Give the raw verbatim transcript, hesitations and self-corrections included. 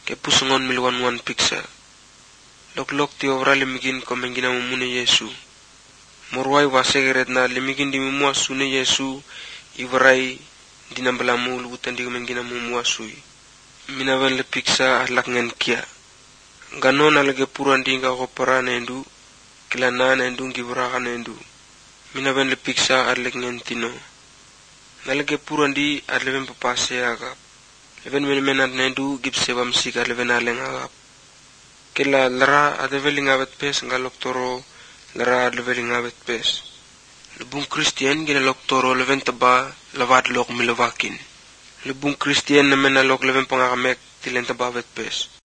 ke pusungon milwan wan piksa. Lok-lok ti ovra limigin ko mengina mumune Yesu. Morwai wasegeret na limigin di mumua sune Yesu ivrai dinambalamu lubutan di mengina mumua sui. Minawan le piksa alak ngan kia. Ganon alage puran dinga kopara nendu kilana nendu gibraka nendu. Minawan le piksa alak ngan tino. Nalage puran di aleben papase agap. Leven menemenat nendu gipse bamsika leven aleng agap. Kila lara adeveling abet pes ngalok toro lara adeveling abet pes. Lebung Kristian gina lok toro leven taba lawat lok milewakin. Lebung Kristian nemena lok leven pangakamek tilen taba abet pes.